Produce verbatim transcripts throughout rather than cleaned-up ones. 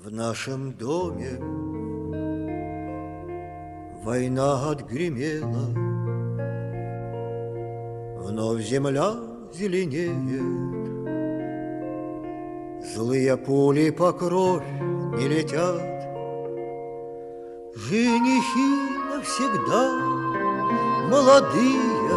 В нашем доме война отгремела, вновь земля зеленеет, злые пули по кровь не летят. Женихи навсегда молодые,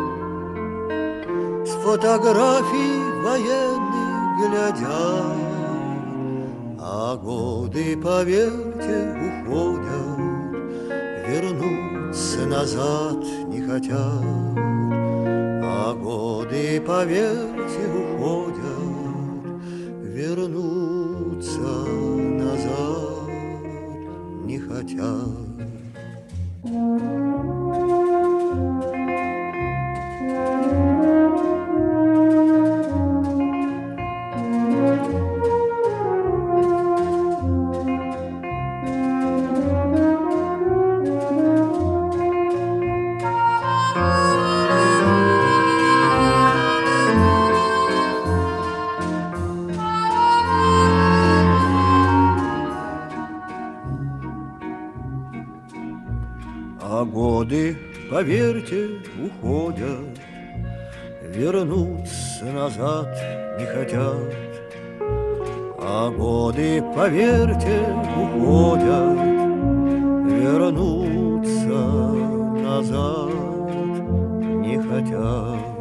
с фотографий военных глядят, а годы, поверьте, уходят, вернуться назад не хотят. А годы, поверьте, уходят, вернуться назад не хотят. А годы, поверьте, уходят, вернуться назад не хотят. А годы, поверьте, уходят, вернуться назад не хотят.